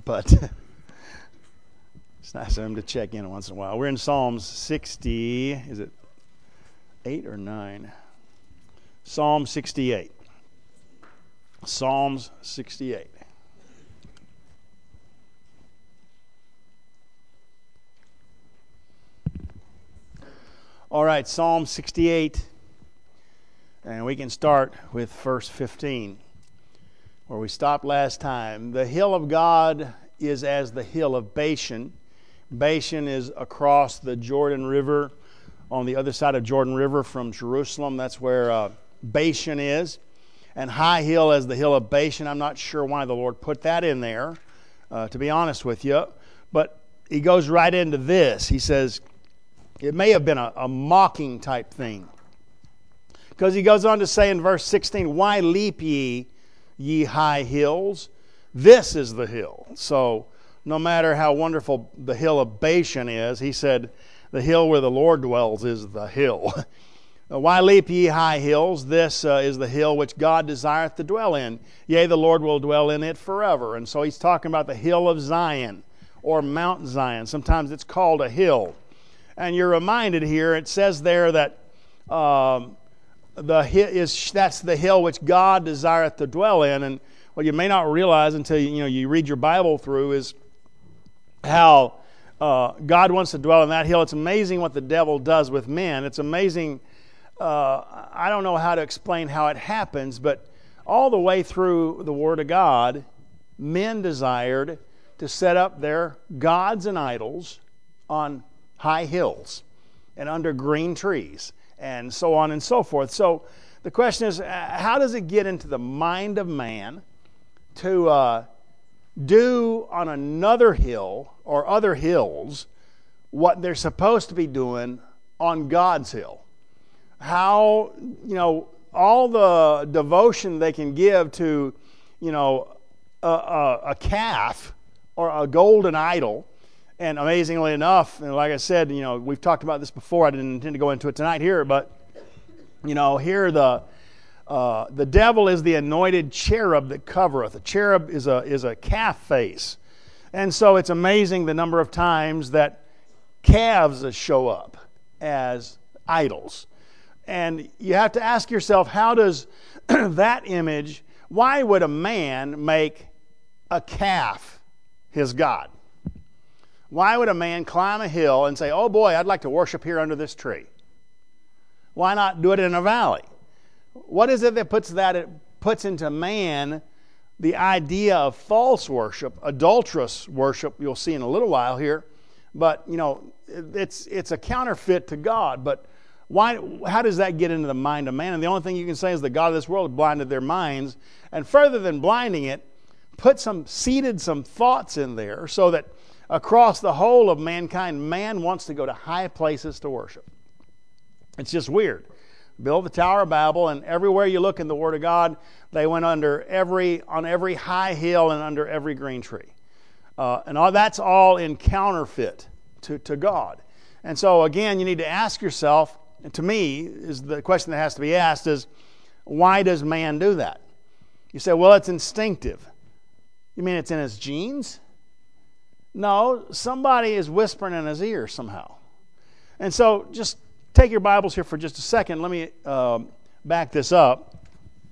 but it's nice of him to check in once in a while. We're in Psalms 60. Is it 8 or 9? Psalm 68. Psalms 68. All right, Psalm 68. And we can start with verse 15, where we stopped last time. The hill of God is as the hill of Bashan. Bashan is across the Jordan River, on the other side of Jordan River from Jerusalem. That's where Bashan is. And high hill as the hill of Bashan. I'm not sure why the Lord put that in there, to be honest with you. But he goes right into this. He says, it may have been a mocking type thing. Because he goes on to say in verse 16, why leap ye high hills? This is the hill. So no matter how wonderful the hill of Bashan is, he said, the hill where the Lord dwells is the hill. Why leap ye high hills? This is the hill which God desireth to dwell in. Yea, the Lord will dwell in it forever. And so he's talking about the hill of Zion, or Mount Zion. Sometimes it's called a hill. And you're reminded here, it says there that that's the hill which God desireth to dwell in. And what you may not realize until you read your Bible through is how God wants to dwell in that hill. It's amazing what the devil does with men. It's amazing. I don't know how to explain how it happens, but all the way through the Word of God, men desired to set up their gods and idols on high hills and under green trees and so on and so forth. So the question is, how does it get into the mind of man to do on another hill or other hills what they're supposed to be doing on God's hill? How, all the devotion they can give to, a calf or a golden idol. And amazingly enough, and like I said, we've talked about this before. I didn't intend to go into it tonight here, but here the devil is the anointed cherub that covereth. A cherub is a calf face, and so it's amazing the number of times that calves show up as idols. And you have to ask yourself, how does that image? Why would a man make a calf his god? Why would a man climb a hill and say, oh boy, I'd like to worship here under this tree? Why not do it in a valley? What is it that puts into man the idea of false worship, adulterous worship? You'll see in a little while here. But, it's a counterfeit to God. But how does that get into the mind of man? And the only thing you can say is the God of this world blinded their minds. And further than blinding it, seeded some thoughts in there so that across the whole of mankind, man wants to go to high places to worship. It's just weird. Build the Tower of Babel, and everywhere you look in the Word of God, they went on every high hill and under every green tree. And that's all in counterfeit to God. And so again, you need to ask yourself, and to me, is the question that has to be asked is, why does man do that? You say, well, it's instinctive. You mean it's in his genes? No, somebody is whispering in his ear somehow. And so just take your Bibles here for just a second. Let me back this up.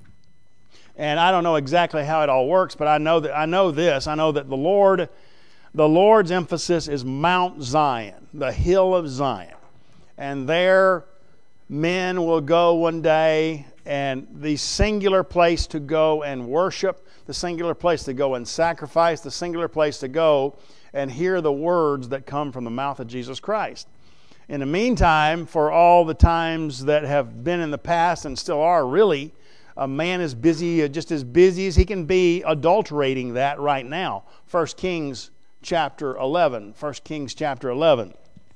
And I don't know exactly how it all works, but I know this. I know that the Lord's emphasis is Mount Zion, the hill of Zion. And there men will go one day, and the singular place to go and worship, the singular place to go and sacrifice, the singular place to go and hear the words that come from the mouth of Jesus Christ. In the meantime, for all the times that have been in the past and still are, really, a man is busy, just as busy as he can be, adulterating that right now. 1 Kings chapter 11. 1 Kings chapter 11.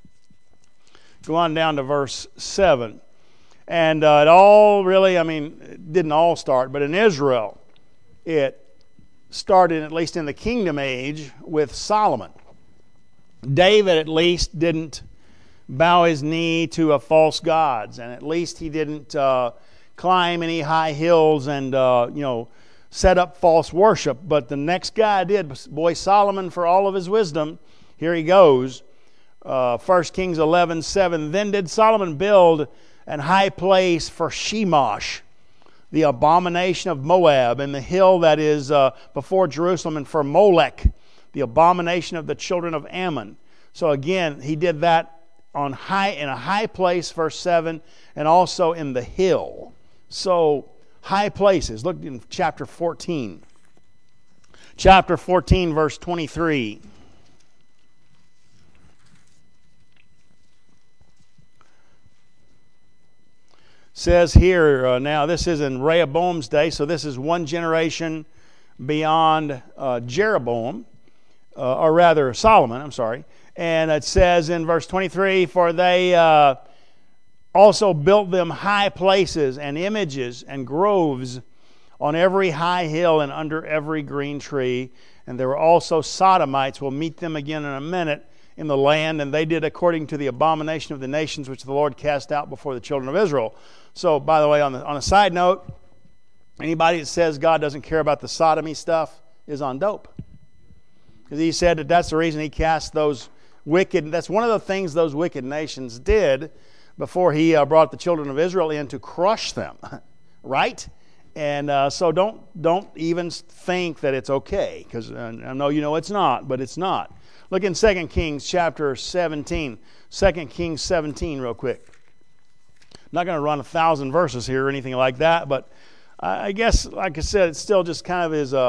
Go on down to verse 7. And it all really, it didn't all start, but in Israel, it started, at least in the kingdom age, with Solomon. David, at least, didn't bow his knee to false gods, and at least he didn't climb any high hills and set up false worship. But the next guy did. Boy, Solomon, for all of his wisdom, here he goes. 1 Kings 11:7. Then did Solomon build an high place for Shemosh, the abomination of Moab, and the hill that is before Jerusalem, and for Molech, the abomination of the children of Ammon. So again, he did that in a high place, verse 7, and also in the hill. So high places. Look in chapter 14. Chapter 14, verse 23. Says here, now this is in Rehoboam's day, so this is one generation beyond Jeroboam, or rather Solomon, I'm sorry. And it says in verse 23, for they also built them high places and images and groves on every high hill and under every green tree. And there were also Sodomites, we'll meet them again in a minute, in the land, and they did according to the abomination of the nations which the Lord cast out before the children of Israel. So, by the way, on a side note, anybody that says God doesn't care about the sodomy stuff is on dope. Because he said that that's the reason he cast those wicked, that's one of the things those wicked nations did before he brought the children of Israel in to crush them, right? And so don't even think that it's okay, because I know you know it's not, but it's not. Look in 2 Kings chapter 17. 2 Kings 17 real quick. I'm not going to run 1,000 verses here or anything like that, but I guess, like I said, it still just kind of is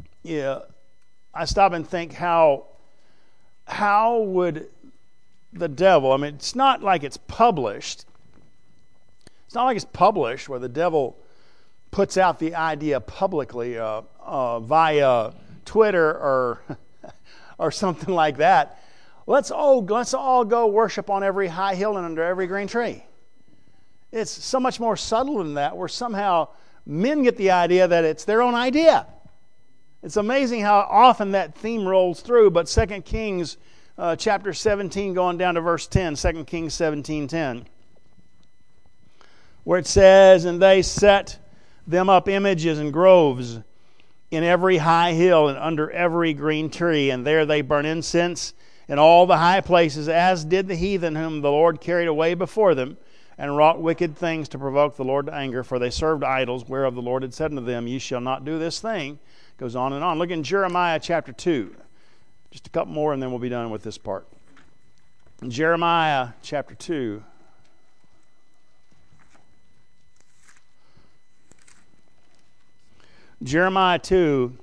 I stop and think how would the devil, I mean, it's not like it's published. It's not like it's published where the devil puts out the idea publicly via Twitter or something like that. Let's all go worship on every high hill and under every green tree. It's so much more subtle than that, where somehow men get the idea that it's their own idea. It's amazing how often that theme rolls through, but 2 Kings chapter 17 going down to verse 10, 2 Kings 17:10, where it says, and they set them up images and groves in every high hill and under every green tree, and there they burn incense in all the high places, as did the heathen whom the Lord carried away before them, and wrought wicked things to provoke the Lord to anger, for they served idols, whereof the Lord had said unto them, ye shall not do this thing. Goes on and on. Look in Jeremiah chapter 2. Just a couple more and then we'll be done with this part. Jeremiah chapter 2. Jeremiah 2.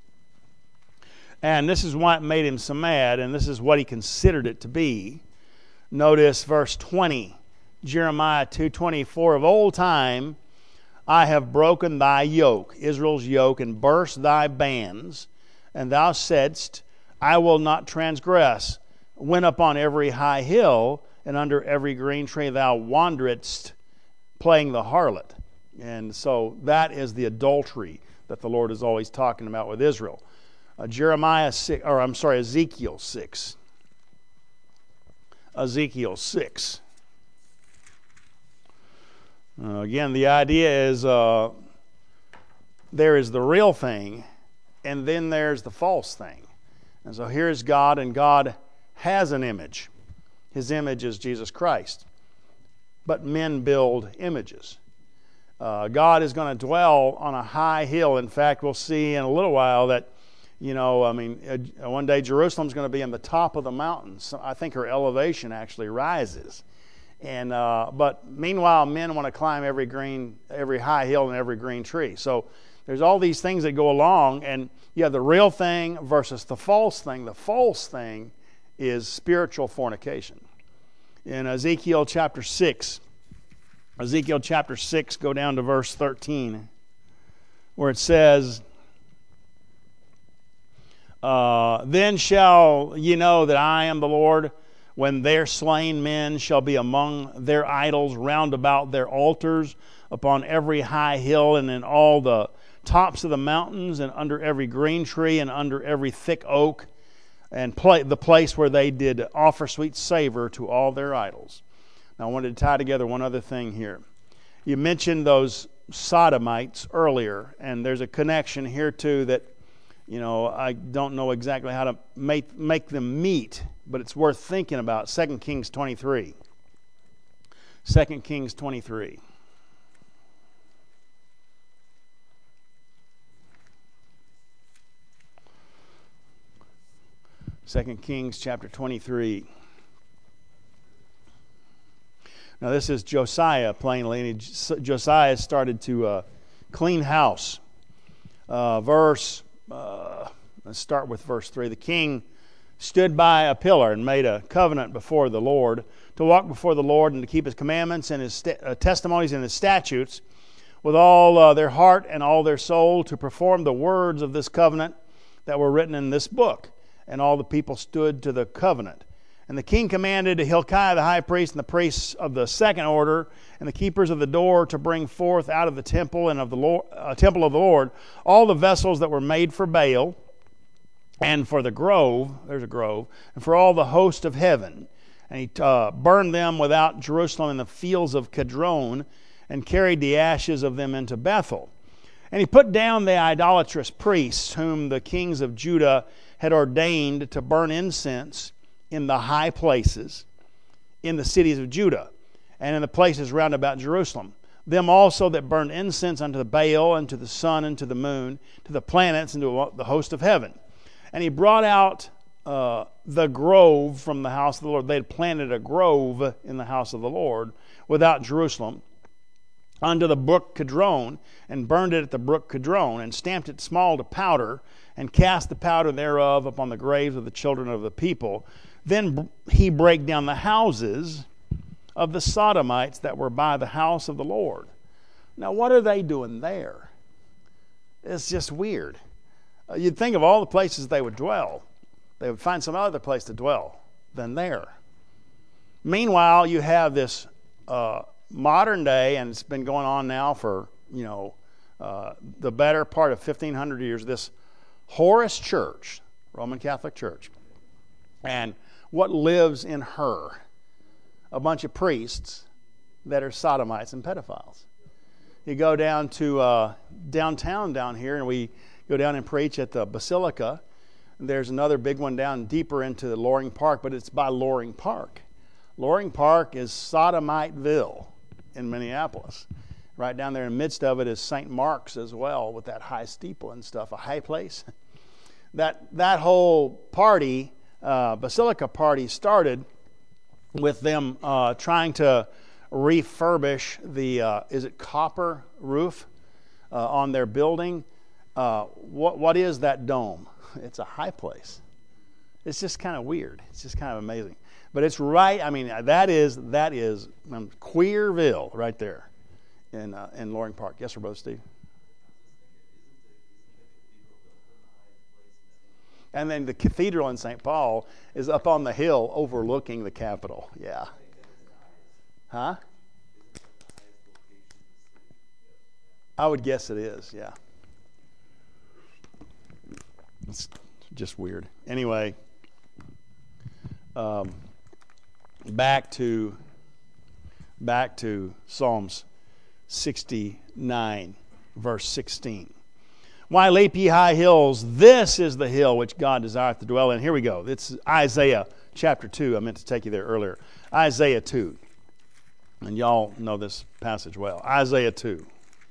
And this is why it made him so mad, and this is what he considered it to be. Notice verse 20. Jeremiah 2:20, for of old time I have broken thy yoke, Israel's yoke, and burst thy bands, and thou saidst, I will not transgress. Went up on every high hill, and under every green tree thou wanderedst, playing the harlot. And so that is the adultery that the Lord is always talking about with Israel. Ezekiel 6. Ezekiel 6. Again, the idea is there is the real thing, and then there's the false thing. And so here's God, and God has an image. His image is Jesus Christ. But men build images. God is going to dwell on a high hill. In fact, we'll see in a little while that, one day Jerusalem's going to be in the top of the mountain. So I think her elevation actually rises. And but meanwhile, men want to climb every high hill and every green tree. So there's all these things that go along, and you have the real thing versus the false thing. The false thing is spiritual fornication. In Ezekiel chapter 6, go down to verse 13, where it says, then shall ye know that I am the Lord, when their slain men shall be among their idols round about their altars, upon every high hill and in all the tops of the mountains, and under every green tree and under every thick oak, and the place where they did offer sweet savor to all their idols. Now I wanted to tie together one other thing here. You mentioned those sodomites earlier, and there's a connection here too that, I don't know exactly how to make them meet, but it's worth thinking about. 2 Kings 23. 2 Kings 23. 2 Kings chapter 23. Now this is Josiah plainly, and Josiah started to clean house. Let's start with verse 3. The king stood by a pillar and made a covenant before the Lord, to walk before the Lord and to keep his commandments and his testimonies and his statutes with all their heart and all their soul, to perform the words of this covenant that were written in this book. And all the people stood to the covenant. And the king commanded Hilkiah the high priest and the priests of the second order and the keepers of the door to bring forth out of the temple and of the temple of the Lord all the vessels that were made for Baal and for the grove, there's a grove, and for all the host of heaven. And he burned them without Jerusalem in the fields of Kedron and carried the ashes of them into Bethel. And he put down the idolatrous priests whom the kings of Judah had ordained to burn incense in the high places in the cities of Judah and in the places round about Jerusalem. Them also that burned incense unto the Baal and to the sun and to the moon, to the planets and to the host of heaven. And he brought out the grove from the house of the Lord. They had planted a grove in the house of the Lord without Jerusalem unto the brook Kedron, and burned it at the brook Kedron, and stamped it small to powder, and cast the powder thereof upon the graves of the children of the people. Then he brake down the houses of the Sodomites that were by the house of the Lord. Now, what are they doing there? It's just weird. You'd think of all the places they would dwell, they would find some other place to dwell than there. Meanwhile, you have this modern day, and it's been going on now for, the better part of 1,500 years, this Horus Church, Roman Catholic Church. And what lives in her? A bunch of priests that are sodomites and pedophiles. You go down to downtown down here, and we go down and preach at the Basilica. There's another big one down deeper into the Loring Park, but it's by Loring Park. Loring Park is Sodomiteville in Minneapolis. Right down there in the midst of it is St. Mark's as well, with that high steeple and stuff, a high place. That whole party, Basilica party, started with them trying to refurbish the, is it copper roof on their building? What is that dome? It's a high place. It's just kind of weird. It's just kind of amazing. But it's right, that is Queerville right there in Loring Park. Yes, sir, Brother Steve? And then the cathedral in St. Paul is up on the hill overlooking the Capitol. Yeah. Huh? I would guess it is, yeah. It's just weird. Anyway, back to Psalms 69, verse 16. Why leap ye high hills? This is the hill which God desireth to dwell in. Here we go. It's Isaiah chapter 2. I meant to take you there earlier. Isaiah 2. And y'all know this passage well. Isaiah 2.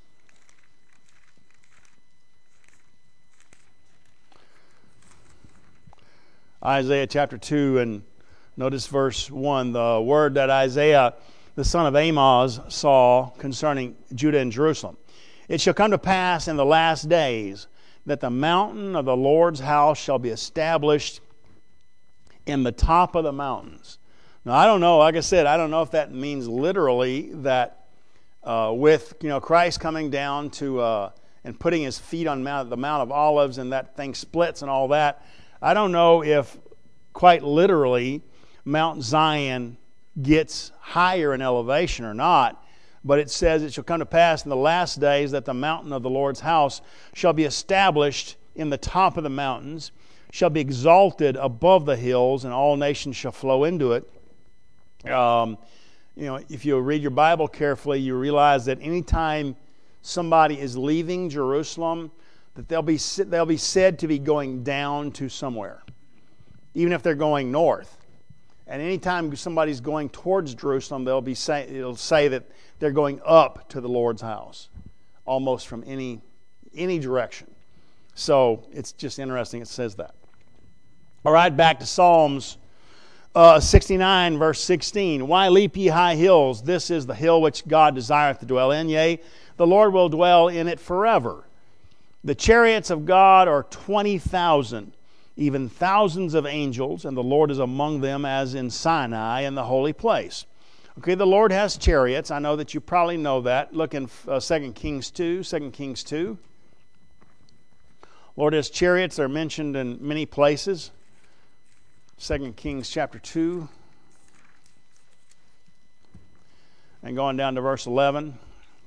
Isaiah chapter 2, and notice verse 1. The word that Isaiah, the son of Amoz, saw concerning Judah and Jerusalem. It shall come to pass in the last days that the mountain of the Lord's house shall be established in the top of the mountains. Now, I don't know, like I said, I don't know if that means literally that with Christ coming down to and putting his feet on the Mount of Olives and that thing splits and all that. I don't know if quite literally Mount Zion gets higher in elevation or not. But it says, it shall come to pass in the last days that the mountain of the Lord's house shall be established in the top of the mountains, shall be exalted above the hills, and all nations shall flow into it. If you read your Bible carefully, you realize that anytime somebody is leaving Jerusalem, that they'll be said to be going down to somewhere, even if they're going north. And anytime somebody's going towards Jerusalem, it'll say that they're going up to the Lord's house, almost from any direction. So it's just interesting it says that. All right, back to Psalms 69, verse 16. Why leap ye high hills? This is the hill which God desireth to dwell in. Yea, the Lord will dwell in it forever. The chariots of God are 20,000, even thousands of angels, and the Lord is among them as in Sinai in the holy place. Okay, the Lord has chariots. I know that you probably know that. Look in 2 Kings 2. 2 Kings 2. Lord has chariots. They're mentioned in many places. 2 Kings chapter 2. And going down to verse 11.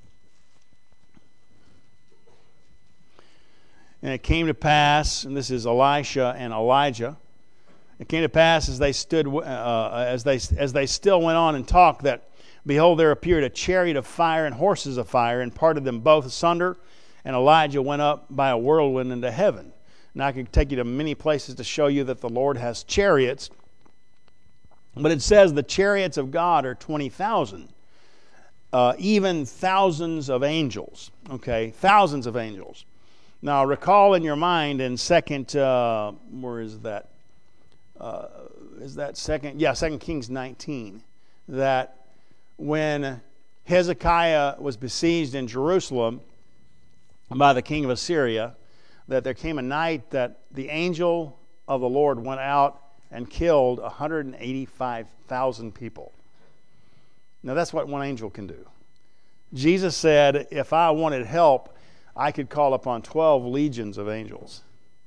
And it came to pass, and this is Elisha and Elijah. It came to pass as they stood, as they still went on and talked, that behold, there appeared a chariot of fire and horses of fire, and parted them both asunder. And Elijah went up by a whirlwind into heaven. Now I could take you to many places to show you that the Lord has chariots, but it says the chariots of God are 20,000, even thousands of angels. Okay, thousands of angels. Now, recall in your mind in 2 Kings 19, that when Hezekiah was besieged in Jerusalem by the king of Assyria, that there came a night that the angel of the Lord went out and killed 185,000 people. Now, that's what one angel can do. Jesus said, if I wanted help, I could call upon 12 legions of angels.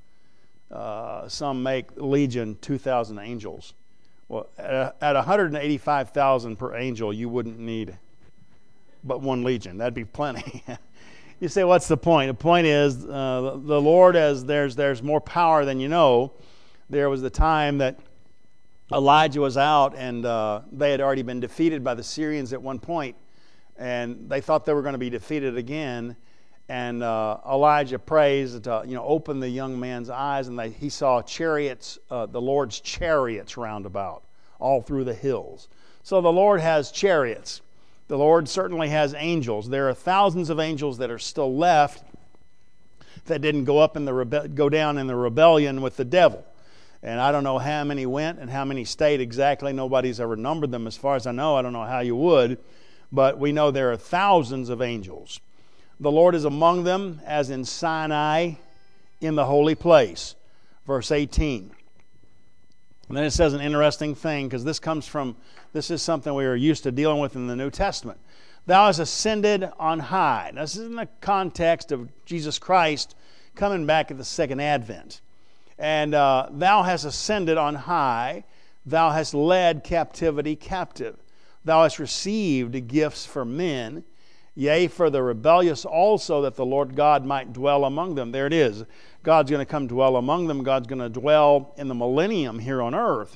Some make legion 2,000 angels. Well, at 185,000 per angel, you wouldn't need but one legion. That'd be plenty. You say, what's the point? The point is, the Lord, as there's more power than you know. There was the time that Elijah was out, and they had already been defeated by the Syrians at one point, and they thought they were going to be defeated again. And Elijah prays to open the young man's eyes, and he saw chariots, the Lord's chariots round about, all through the hills. So the Lord has chariots. The Lord certainly has angels. There are thousands of angels that are still left that didn't go down in the rebellion with the devil. And I don't know how many went and how many stayed exactly. Nobody's ever numbered them as far as I know. I don't know how you would. But we know there are thousands of angels. The Lord is among them as in Sinai in the holy place. Verse 18. And then it says an interesting thing, because this is something we are used to dealing with in the New Testament. Thou hast ascended on high. Now, this is in the context of Jesus Christ coming back at the second advent. And thou hast ascended on high. Thou hast led captivity captive. Thou hast received gifts for men. Yea, for the rebellious also, that the Lord God might dwell among them. There it is. God's going to come dwell among them. God's going to dwell in the millennium here on earth.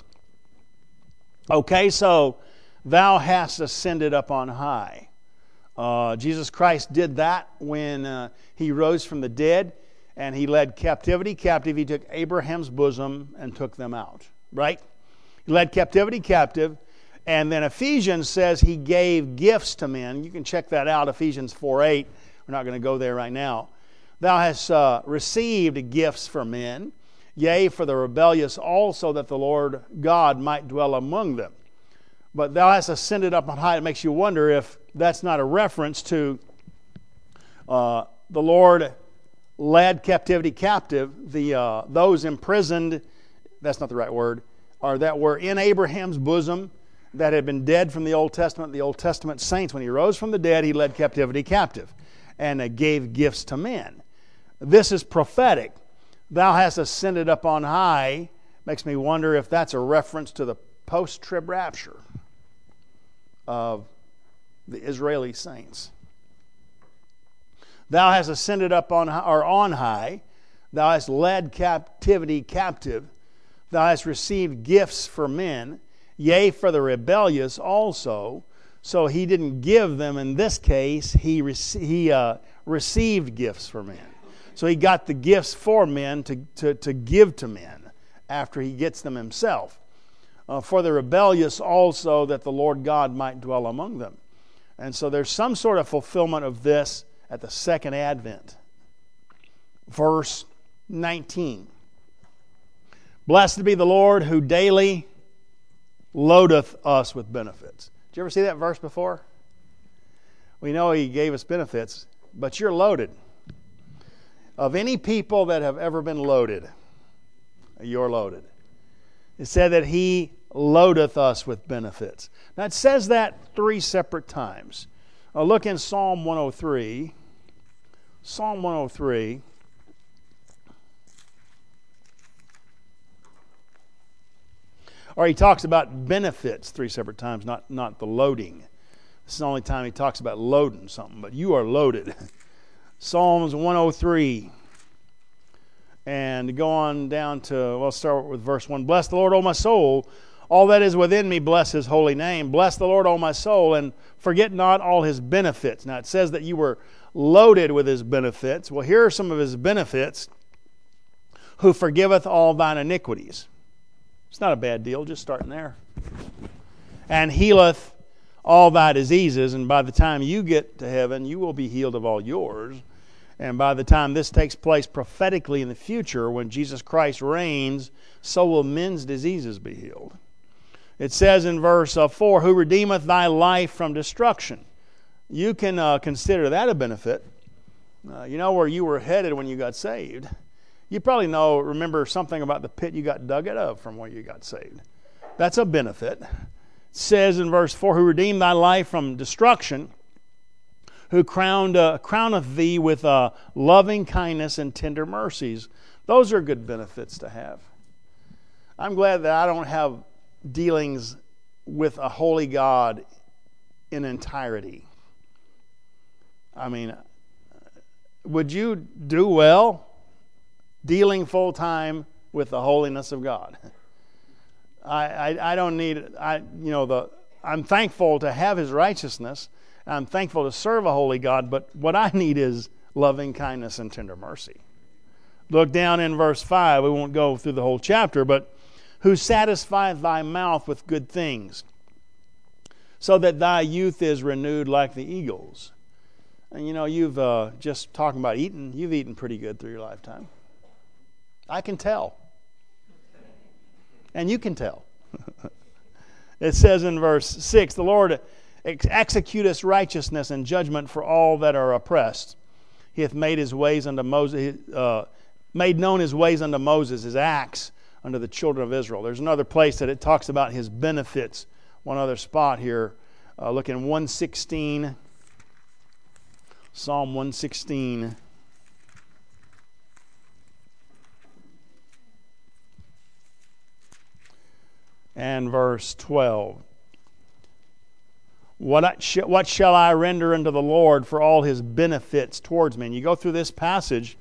Okay, so thou hast ascended up on high. Jesus Christ did that when he rose from the dead, and he led captivity captive. He took Abraham's bosom and took them out, right? He led captivity captive. And then Ephesians says he gave gifts to men. You can check that out, Ephesians 4:8. We're not going to go there right now. Thou hast received gifts for men, yea, for the rebellious also, that the Lord God might dwell among them. But thou hast ascended up on high. It makes you wonder if that's not a reference to the Lord led captivity captive, those imprisoned, that's not the right word, or that were in Abraham's bosom, that had been dead from the Old Testament saints. When he rose from the dead, he led captivity captive and gave gifts to men. This is prophetic. Thou hast ascended up on high. Makes me wonder if that's a reference to the post-trib rapture of the Israeli saints. Thou hast ascended up on high. Thou hast led captivity captive. Thou hast received gifts for men. Yea, for the rebellious also. So he didn't give them in this case. He received gifts for men. So he got the gifts for men to give to men after he gets them himself. For the rebellious also, that the Lord God might dwell among them. And so there's some sort of fulfillment of this at the second advent. Verse 19. Blessed be the Lord who daily loadeth us with benefits. Did you ever see that verse before? We know he gave us benefits, but you're loaded. Of any people that have ever been loaded, you're loaded. It said that he loadeth us with benefits. Now it says that 3 separate times. Look in Psalm 103. Psalm 103. Or he talks about benefits 3 separate times, not the loading. This is the only time he talks about loading something, but you are loaded. Psalms 103. And go on down to, we'll start with verse 1. Bless the Lord, O my soul. All that is within me, bless his holy name. Bless the Lord, O my soul, and forget not all his benefits. Now it says that you were loaded with his benefits. Well, here are some of his benefits. Who forgiveth all thine iniquities. It's not a bad deal, just starting there. And healeth all thy diseases, and by the time you get to heaven, you will be healed of all yours. And by the time this takes place prophetically in the future, when Jesus Christ reigns, so will men's diseases be healed. It says in verse 4, who redeemeth thy life from destruction. You can consider that a benefit. You know where you were headed when you got saved. You probably remember something about the pit you got dug out of from where you got saved. That's a benefit. It says in verse 4, who redeemed thy life from destruction, who crowneth thee with loving kindness and tender mercies. Those are good benefits to have. I'm glad that I don't have dealings with a holy God in entirety. I mean, would you do well dealing full time with the holiness of God? I don't need I'm thankful to have his righteousness. I'm thankful to serve a holy God, but what I need is loving kindness and tender mercy. Look down in verse 5. We won't go through the whole chapter, but who satisfieth thy mouth with good things, so that thy youth is renewed like the eagles. And you've just talking about eating, you've eaten pretty good through your lifetime. I can tell. And you can tell. It says in verse 6, the Lord executeth righteousness and judgment for all that are oppressed. He hath made his ways unto Moses, made known his ways unto Moses, his acts unto the children of Israel. There's another place that it talks about his benefits. One other spot here. Look in 116. Psalm 116. And verse 12. What shall I render unto the Lord for all his benefits towards me? And you go through this passage.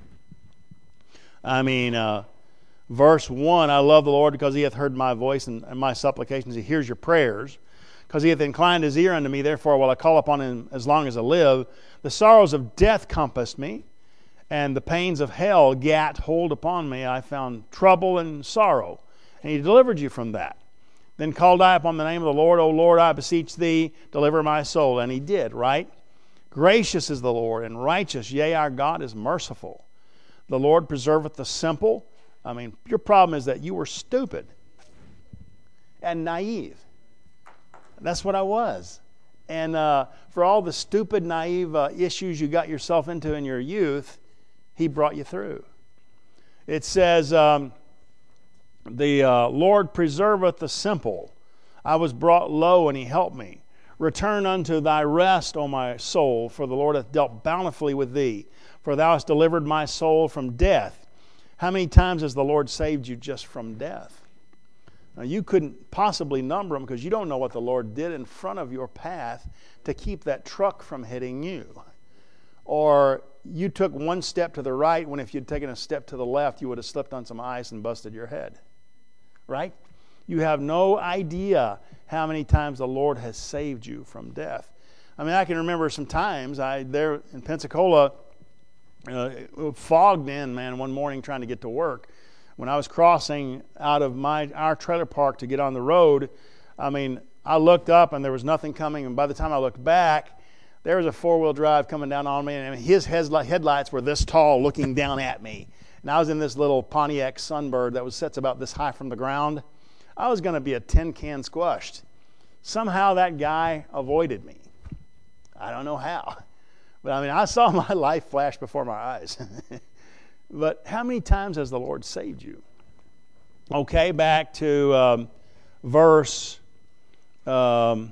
Verse 1, I love the Lord because he hath heard my voice and my supplications. He hears your prayers. Because he hath inclined his ear unto me, therefore will I call upon him as long as I live. The sorrows of death compassed me, and the pains of hell gat hold upon me. I found trouble and sorrow, and he delivered you from that. Then called I upon the name of the Lord. O Lord, I beseech thee, deliver my soul. And he did, right? Gracious is the Lord, and righteous. Yea, our God is merciful. The Lord preserveth the simple. Your problem is that you were stupid and naive. That's what I was. And for all the stupid, naive issues you got yourself into in your youth, he brought you through. It says, the Lord preserveth the simple. I was brought low, and he helped me. Return unto thy rest, O my soul, for the Lord hath dealt bountifully with thee. For thou hast delivered my soul from death. How many times has the Lord saved you just from death? Now, you couldn't possibly number them because you don't know what the Lord did in front of your path to keep that truck from hitting you. Or you took one step to the right when if you'd taken a step to the left, you would have slipped on some ice and busted your head. Right? You have no idea how many times the Lord has saved you from death. I mean, I can remember some times there in Pensacola, fogged in, man, one morning trying to get to work. When I was crossing out of our trailer park to get on the road, I mean, I looked up and there was nothing coming, and by the time I looked back, there was a four-wheel drive coming down on me, and his headlights were this tall looking down at me. And I was in this little Pontiac Sunbird that sits about this high from the ground. I was going to be a tin can squashed. Somehow that guy avoided me. I don't know how. But I mean, I saw my life flash before my eyes. But how many times has the Lord saved you? Okay, back to verse 8.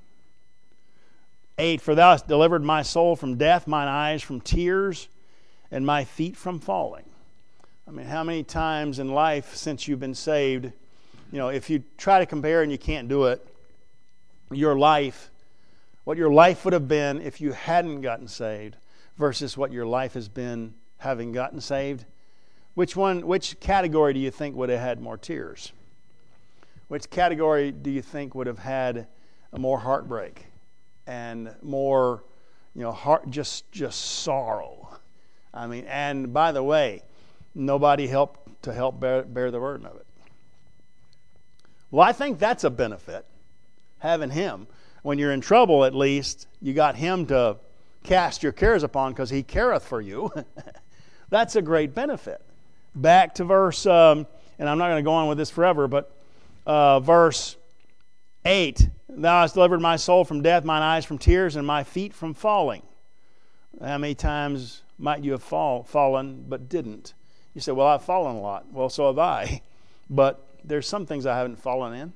For thou hast delivered my soul from death, mine eyes from tears, and my feet from falling. I mean, how many times in life since you've been saved, if you try to compare and you can't do it, what your life would have been if you hadn't gotten saved versus what your life has been having gotten saved, which category do you think would have had more tears? Which category do you think would have had more heartbreak and more, just sorrow? I mean, and by the way, nobody helped bear the burden of it. Well, I think that's a benefit, having Him. When you're in trouble, at least, you got Him to cast your cares upon because He careth for you. That's a great benefit. Back to verse, and I'm not going to go on with this forever, but verse 8. Thou hast delivered my soul from death, mine eyes from tears, and my feet from falling. How many times might you have fallen but didn't? You say, well, I've fallen a lot. Well, so have I. But there's some things I haven't fallen in.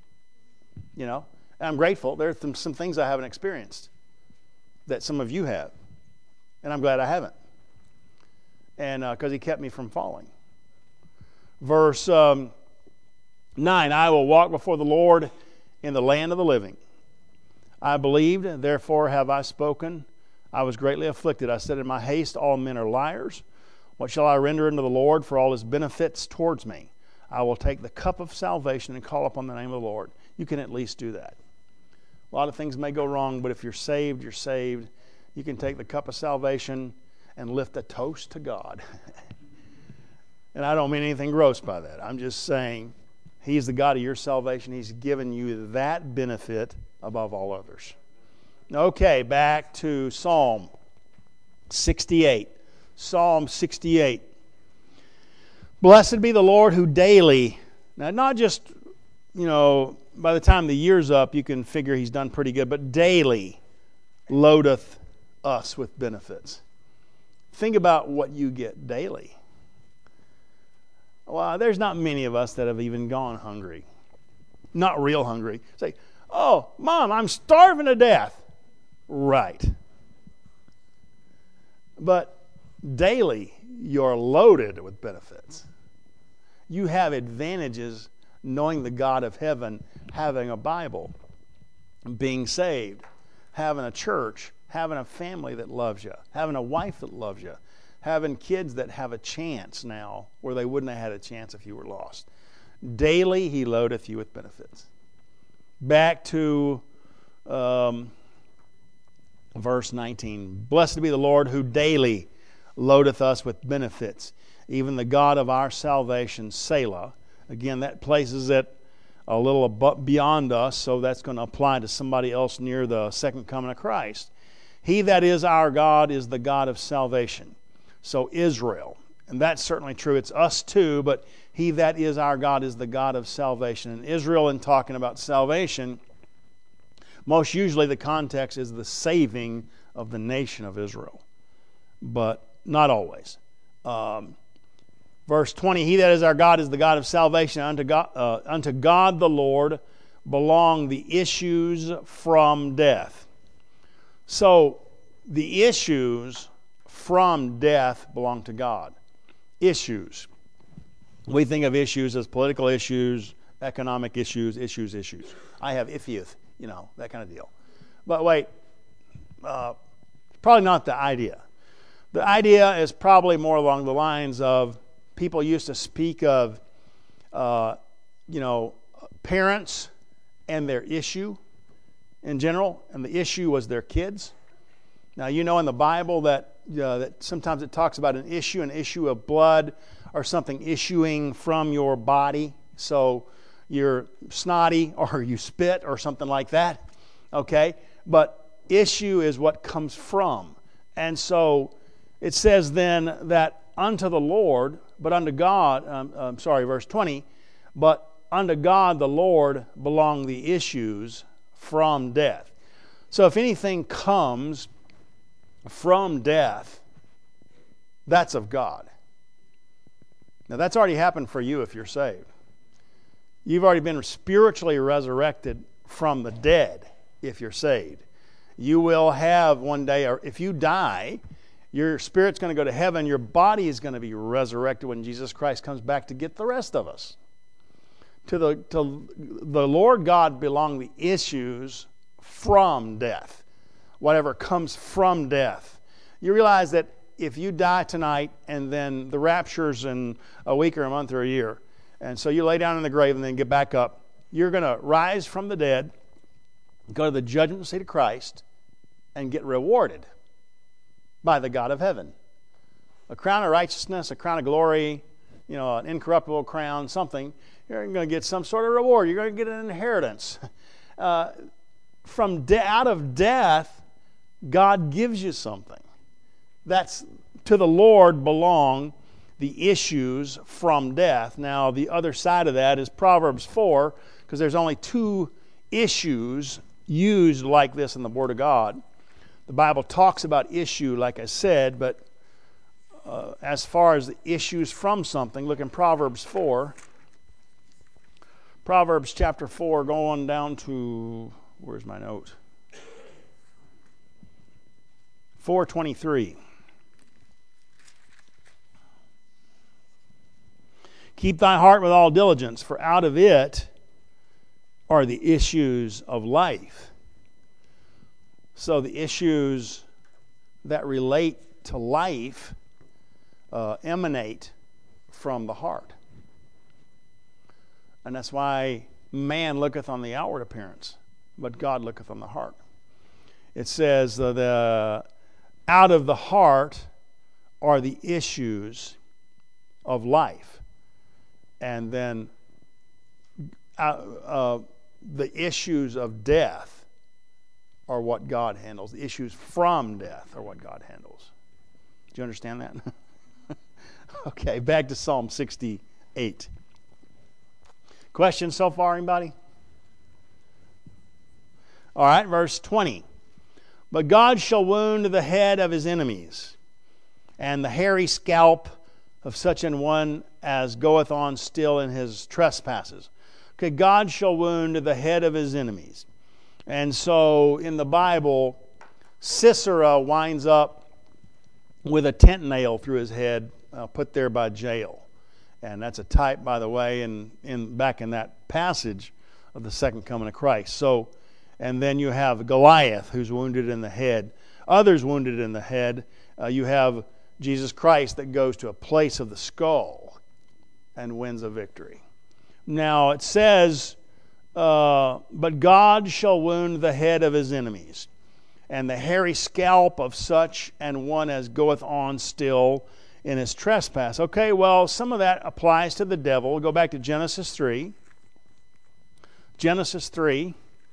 And I'm grateful. There are some things I haven't experienced that some of you have. And I'm glad I haven't. And because He kept me from falling. Verse 9, I will walk before the Lord in the land of the living. I believed, therefore have I spoken. I was greatly afflicted. I said in my haste, all men are liars. What shall I render unto the Lord for all His benefits towards me? I will take the cup of salvation and call upon the name of the Lord. You can at least do that. A lot of things may go wrong, but if you're saved, you're saved. You can take the cup of salvation and lift a toast to God. And I don't mean anything gross by that. I'm just saying He's the God of your salvation. He's given you that benefit above all others. Okay, back to Psalm 68. Psalm 68. Blessed be the Lord who daily, now not just, by the time the year's up, you can figure He's done pretty good, but daily loadeth us with benefits. Think about what you get daily. Well, there's not many of us that have even gone hungry. Not real hungry. Say, oh, Mom, I'm starving to death. Right. But daily, you're loaded with benefits. You have advantages knowing the God of heaven, having a Bible, being saved, having a church, having a family that loves you, having a wife that loves you, having kids that have a chance now where they wouldn't have had a chance if you were lost. Daily, He loadeth you with benefits. Back to verse 19. Blessed be the Lord who daily loadeth us with benefits, even the God of our salvation, Selah. Again, that places it a little beyond us, so that's going to apply to somebody else near the second coming of Christ. He that is our God is the God of salvation. So Israel, and that's certainly true. It's us too, but He that is our God is the God of salvation. And Israel, in talking about salvation, most usually the context is the saving of the nation of Israel, but not always. Verse 20, He that is our God is the God of salvation. Unto God the Lord belong the issues from death. So the issues from death belong to God. Issues. We think of issues as political issues, economic issues. I have iffieth, that kind of deal. But wait, probably not the idea. The idea is probably more along the lines of people used to speak of, parents and their issue in general, and the issue was their kids. Now, you know in the Bible that sometimes it talks about an issue of blood or something issuing from your body. So you're snotty or you spit or something like that. Okay? But issue is what comes from. And so it says then that unto the Lord, but unto God, verse 20, but unto God the Lord belong the issues from death. So if anything comes from death, that's of God. Now that's already happened for you if you're saved. You've already been spiritually resurrected from the dead if you're saved. You will have one day, or if you die, your spirit's going to go to heaven. Your body is going to be resurrected when Jesus Christ comes back to get the rest of us. To the Lord God belong the issues from death. Whatever comes from death. You realize that if you die tonight and then the rapture's in a week or a month or a year, and so you lay down in the grave and then get back up, you're going to rise from the dead, go to the judgment seat of Christ, and get rewarded by the God of heaven. A crown of righteousness, a crown of glory, an incorruptible crown, something. You're going to get some sort of reward. You're going to get an inheritance. Out of death, God gives you something. That's to the Lord belong the issues from death. Now, the other side of that is Proverbs 4, because there's only two issues used like this in the Word of God. The Bible talks about issue, like I said, but as far as the issues from something, look in Proverbs 4. Proverbs chapter 4, going down to, where's my note? 4:23. Keep thy heart with all diligence, for out of it are the issues of life. So the issues that relate to life emanate from the heart. And that's why man looketh on the outward appearance, but God looketh on the heart. It says out of the heart are the issues of life. And then the issues of death are what God handles. The issues from death are what God handles. Do you understand that? Okay, back to Psalm 68. Questions so far, anybody? All right, verse 20. But God shall wound the head of his enemies, and the hairy scalp of such an one as goeth on still in his trespasses. Okay, God shall wound the head of his enemies. And so in the Bible, Sisera winds up with a tent nail through his head, put there by Jael. And that's a type, by the way, back in that passage of the second coming of Christ. So, and then you have Goliath, who's wounded in the head. Others wounded in the head. You have Jesus Christ that goes to a place of the skull and wins a victory. Now it says, but God shall wound the head of his enemies, and the hairy scalp of such an one as goeth on still in his trespass. Okay, well, some of that applies to the devil. We'll go back to Genesis 3. Genesis 3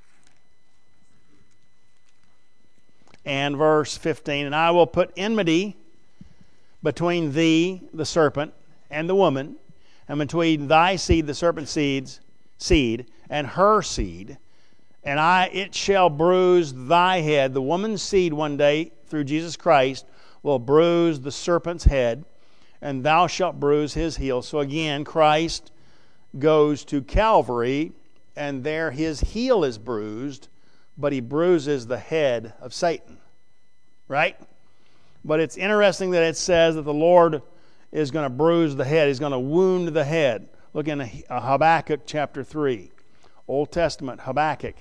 and verse 15. And I will put enmity between thee, the serpent, and the woman, and between thy seed, the serpent's seed, and her seed, and it shall bruise thy head. The woman's seed one day, through Jesus Christ, will bruise the serpent's head, and thou shalt bruise his heel. So again, Christ goes to Calvary, and there his heel is bruised, but he bruises the head of Satan. Right? But it's interesting that it says that the Lord is going to bruise the head. He's going to wound the head. Look in Habakkuk chapter 3. Old Testament, Habakkuk.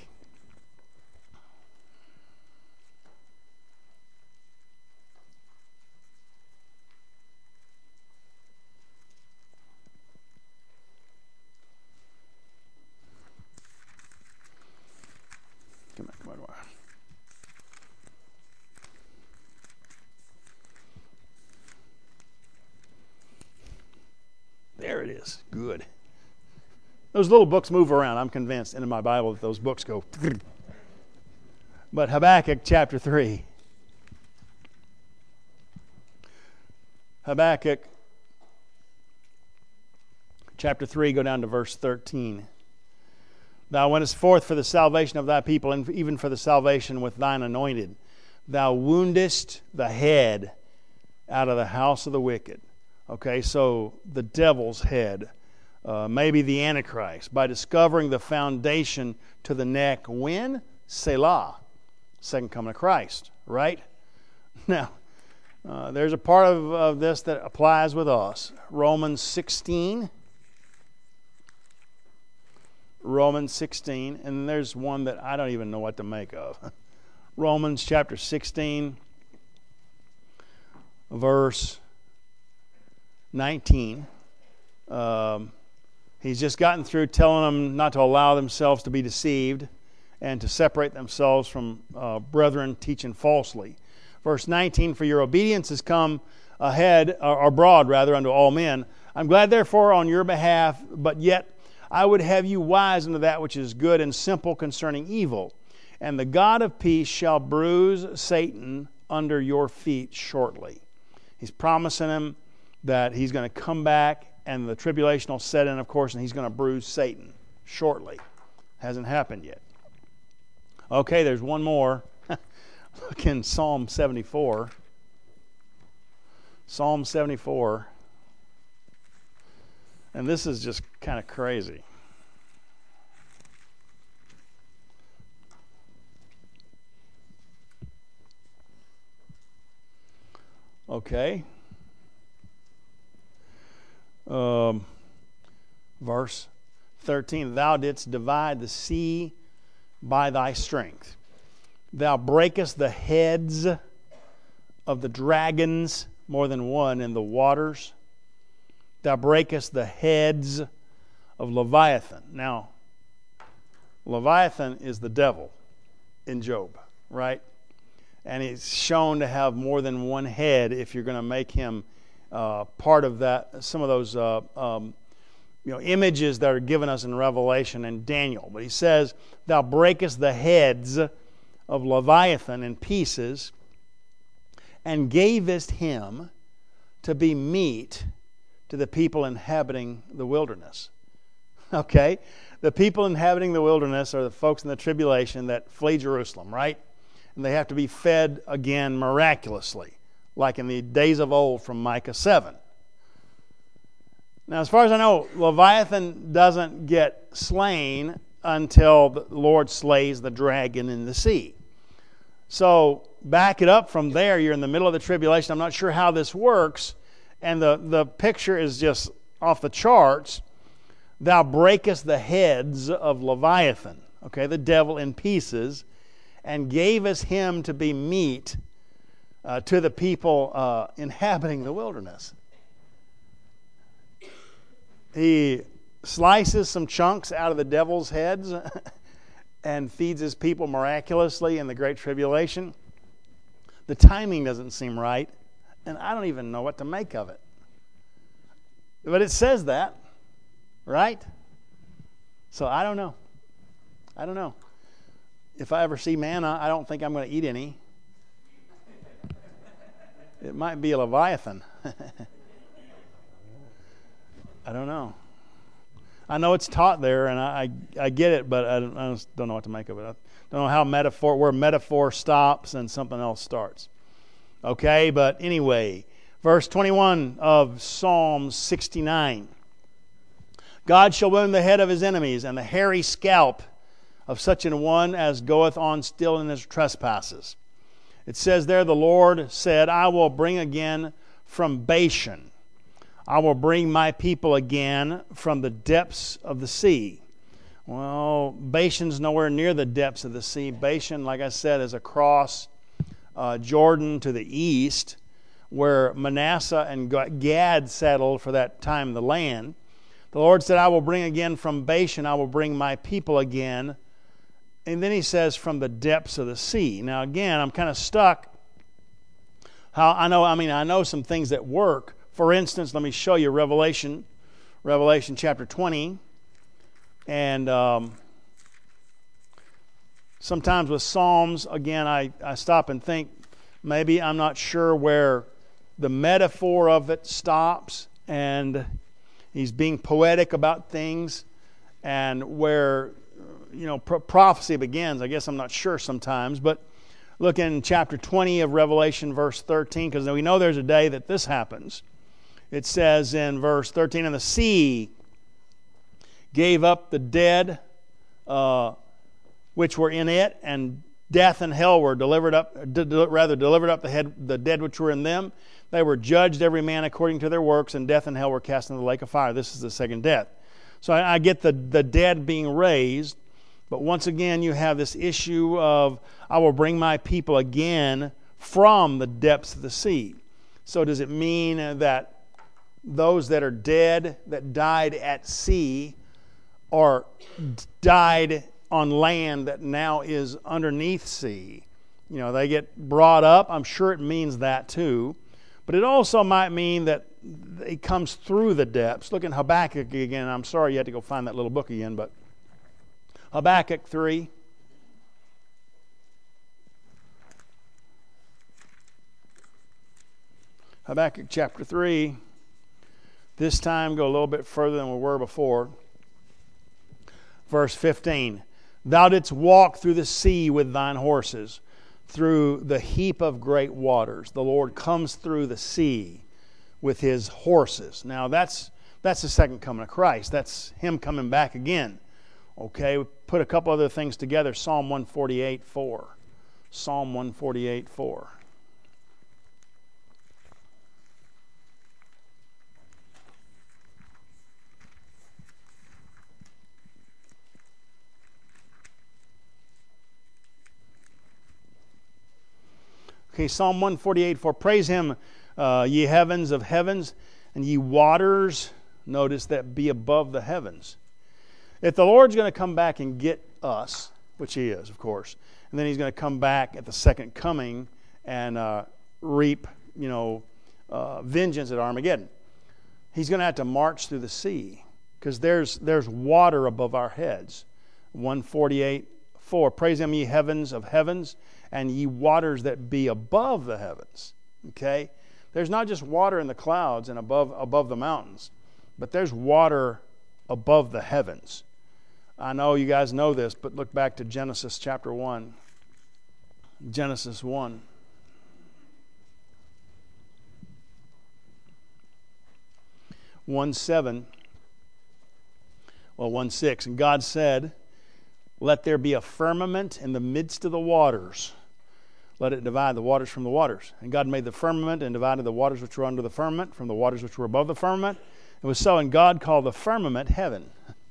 is. Good. Those little books move around, I'm convinced, into my Bible that those books go. But Habakkuk chapter 3. Habakkuk chapter 3, go down to verse 13. Thou wentest forth for the salvation of thy people, and even for the salvation with thine anointed. Thou woundest the head out of the house of the wicked. Okay, so the devil's head, maybe the Antichrist, by discovering the foundation to the neck. When? Selah, second coming of Christ, right? Now, there's a part of this that applies with us. Romans 16. Romans 16, and there's one that I don't even know what to make of. Romans chapter 16, verse 19. He's just gotten through telling them not to allow themselves to be deceived and to separate themselves from brethren teaching falsely. Verse 19, for your obedience has come ahead, or abroad rather, unto all men. I'm glad therefore on your behalf, but yet I would have you wise unto that which is good and simple concerning evil. And the God of peace shall bruise Satan under your feet shortly. He's promising him that he's going to come back and the tribulation will set in, of course, and he's going to bruise Satan shortly. Hasn't happened yet. Okay, there's one more. Look in Psalm 74. Psalm 74. And this is just kind of crazy. Okay. Verse 13. Thou didst divide the sea by thy strength. Thou breakest the heads of the dragons, more than one, in the waters. Thou breakest the heads of Leviathan. Now, Leviathan is the devil in Job, right? And he's shown to have more than one head if you're going to make him part of that. Some of those images that are given us in Revelation and Daniel. But he says, thou breakest the heads of Leviathan in pieces and gavest him to be meat to the people inhabiting the wilderness. Okay? The people inhabiting the wilderness are the folks in the tribulation that flee Jerusalem, right? And they have to be fed again miraculously, like in the days of old from Micah 7. Now, as far as I know, Leviathan doesn't get slain until the Lord slays the dragon in the sea. So, back it up from there. You're in the middle of the tribulation. I'm not sure how this works. And the picture is just off the charts. Thou breakest the heads of Leviathan, okay, the devil, in pieces, and gavest him to be meat to the people inhabiting the wilderness. He slices some chunks out of the devil's heads and feeds his people miraculously in the Great Tribulation. The timing doesn't seem right, and I don't even know what to make of it. But it says that, right? So I don't know. I don't know. If I ever see manna, I don't think I'm going to eat any. It might be a Leviathan. I don't know. I know it's taught there, and I get it, but I just don't know what to make of it. I don't know where metaphor stops and something else starts. Okay, but anyway, verse 21 of Psalm 69. God shall wound the head of his enemies, and the hairy scalp of such an one as goeth on still in his trespasses. It says there, the Lord said, I will bring again from Bashan. I will bring my people again from the depths of the sea. Well, Bashan's nowhere near the depths of the sea. Bashan, like I said, is across Jordan to the east, where Manasseh and Gad settled for that time in the land. The Lord said, I will bring again from Bashan, I will bring my people again. And then he says, from the depths of the sea. Now again, I'm kind of stuck. I know some things that work. For instance, let me show you Revelation Revelation chapter 20. And sometimes with Psalms, again, I stop and think, maybe I'm not sure where the metaphor of it stops and he's being poetic about things, and where prophecy begins. I guess I'm not sure sometimes, but look in chapter 20 of Revelation, verse 13, because we know there's a day that this happens. It says in verse 13, and the sea gave up the dead which were in it, and death and hell were delivered up the dead which were in them. They were judged every man according to their works, and death and hell were cast into the lake of fire. This is the second death. So I get the dead being raised, but once again you have this issue of, I will bring my people again from the depths of the sea. So does it mean that those that are dead, that died at sea, or died on land that now is underneath sea? They get brought up. I'm sure it means that too. But it also might mean that it comes through the depths. Look in Habakkuk again. I'm sorry you had to go find that little book again, but Habakkuk 3. Habakkuk chapter 3. This time go a little bit further than we were before. Verse 15. Thou didst walk through the sea with thine horses, through the heap of great waters. The Lord comes through the sea with his horses. Now that's the second coming of Christ. That's him coming back again. Okay, we put a couple other things together. Psalm 148:4. Psalm 148:4. Okay, Psalm 148:4. Praise him, ye heavens of heavens, and ye waters, notice that, be above the heavens. If the Lord's going to come back and get us, which he is, of course, and then he's going to come back at the second coming and reap, vengeance at Armageddon, he's going to have to march through the sea, because there's water above our heads. 148:4. Praise him, ye heavens of heavens, and ye waters that be above the heavens. Okay? There's not just water in the clouds and above the mountains, but there's water above the heavens. I know you guys know this, but look back to Genesis chapter 1. Genesis 1. One 7. Well, 1:6. And God said, let there be a firmament in the midst of the waters. Let it divide the waters from the waters. And God made the firmament and divided the waters which were under the firmament from the waters which were above the firmament. It was so, and God called the firmament heaven.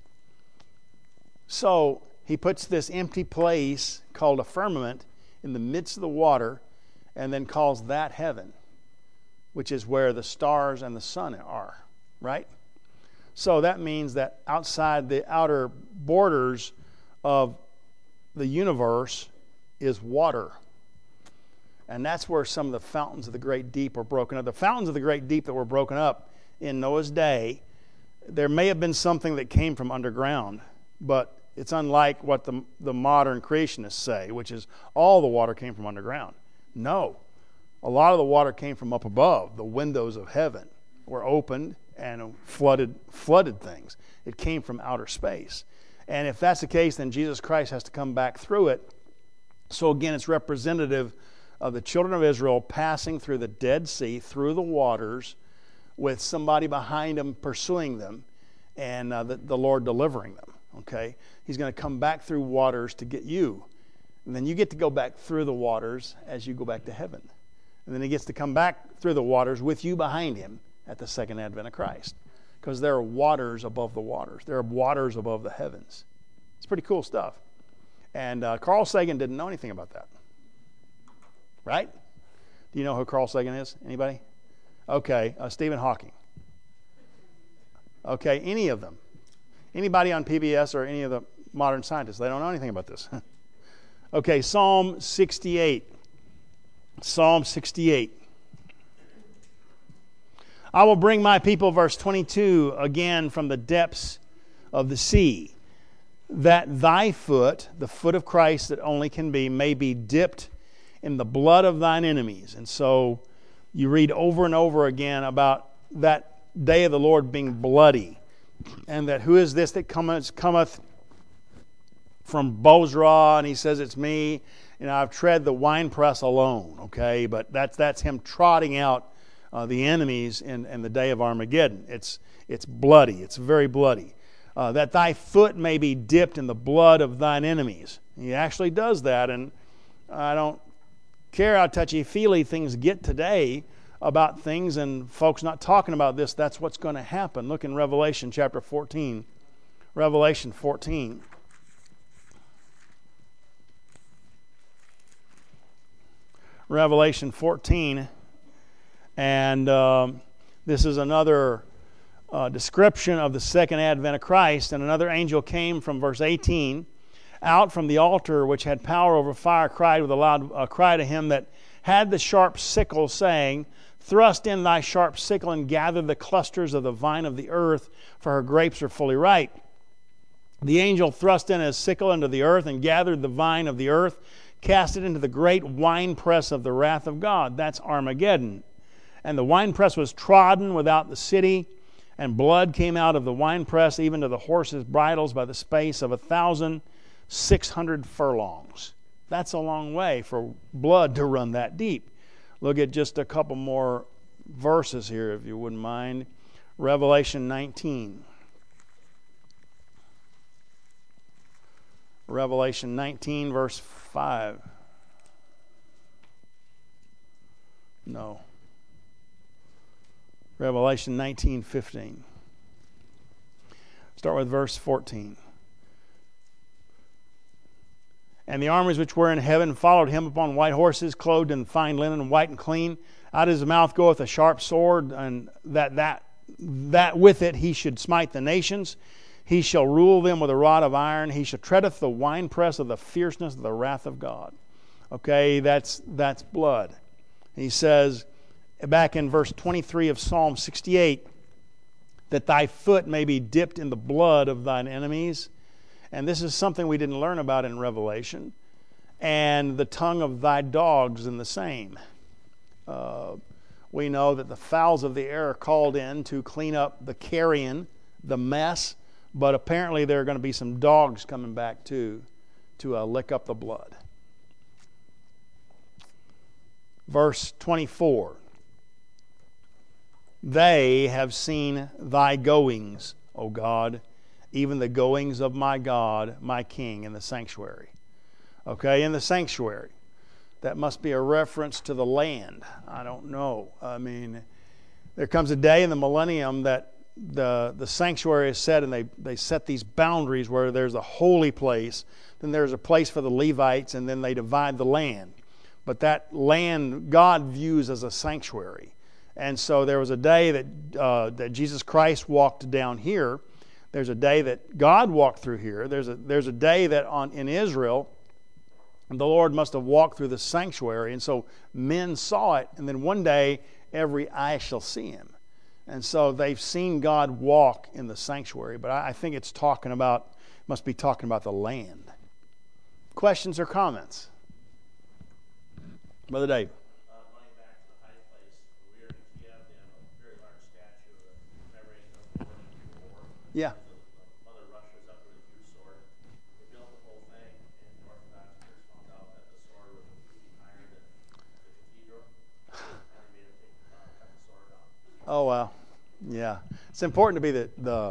So he puts this empty place called a firmament in the midst of the water, and then calls that heaven, which is where the stars and the sun are, right? So that means that outside the outer borders of the universe is water. And that's where some of the fountains of the great deep were broken up. The fountains of the great deep that were broken up in Noah's day, there may have been something that came from underground, but it's unlike what the modern creationists say, which is all the water came from underground. No. A lot of the water came from up above. The windows of heaven were opened and flooded things. It came from outer space. And if that's the case, then Jesus Christ has to come back through it. So again, it's representative of the children of Israel passing through the Dead Sea, through the waters, with somebody behind them pursuing them, and the Lord delivering them. Okay? He's going to come back through waters to get you. And then you get to go back through the waters as you go back to heaven. And then he gets to come back through the waters with you behind him at the second advent of Christ. Because there are waters above the waters. There are waters above the heavens. It's pretty cool stuff. And Carl Sagan didn't know anything about that. Right? Do you know who Carl Sagan is? Anybody? Okay, Stephen Hawking. Okay, any of them. Anybody on PBS or any of the modern scientists, they don't know anything about this. Okay, Psalm 68. Psalm 68. I will bring my people, verse 22, again from the depths of the sea, that thy foot, the foot of Christ that only can be, may be dipped in the blood of thine enemies. And so you read over and over again about that day of the Lord being bloody, and that who is this that cometh from Bozrah, and he says it's me. I've tread the winepress alone, okay? But that's him trotting out the enemies in the day of Armageddon. It's bloody. It's very bloody. That thy foot may be dipped in the blood of thine enemies. He actually does that, and I don't care how touchy-feely things get today about things and folks not talking about this. That's what's going to happen. Look in Revelation chapter 14. Revelation 14. Revelation 14. And this is another description of the second advent of Christ. And another angel came from verse 18, out from the altar which had power over fire, cried with a loud cry to him that had the sharp sickle, saying, thrust in thy sharp sickle and gather the clusters of the vine of the earth, for her grapes are fully ripe. The angel thrust in his sickle into the earth and gathered the vine of the earth, cast it into the great winepress of the wrath of God. That's Armageddon. And the winepress was trodden without the city, and blood came out of the winepress, even to the horses' bridles, by the space of 1,600 furlongs. That's a long way for blood to run that deep. Look at just a couple more verses here, if you wouldn't mind. Revelation 19. Revelation 19, verse 5. No. Revelation 19:15. Start with verse 14. And the armies which were in heaven followed him upon white horses, clothed in fine linen, white and clean. Out of his mouth goeth a sharp sword, and that with it he should smite the nations. He shall rule them with a rod of iron. He shall treadeth the winepress of the fierceness of the wrath of God. Okay, that's blood. He says, back in verse 23 of Psalm 68, that thy foot may be dipped in the blood of thine enemies. And this is something we didn't learn about in Revelation. And the tongue of thy dogs in the same. We know that the fowls of the air are called in to clean up the carrion, the mess. But apparently there are going to be some dogs coming back too to lick up the blood. Verse 24. They have seen thy goings, O God, even the goings of my God, my King, in the sanctuary. Okay, in the sanctuary. That must be a reference to the land. I don't know. I mean, there comes a day in the millennium that the sanctuary is set, and they set these boundaries where there's a holy place, then there's a place for the Levites, and then they divide the land. But that land God views as a sanctuary. And so there was a day that Jesus Christ walked down here. There's a day that God walked through here. There's a day that in Israel, the Lord must have walked through the sanctuary. And so men saw it, and then one day every eye shall see him. And so they've seen God walk in the sanctuary. But I think must be talking about the land. Questions or comments? Brother Dave. Going back to the high place, we are in Kiev. They have a very large statue of the commemorating the war. Yeah. Mother Russia's up with a huge sword. They built the whole thing, and the Orthodox Church found out that the sword was completely higher than the cathedral, and they made him cut the sword down. Oh, wow. Yeah. It's important to be the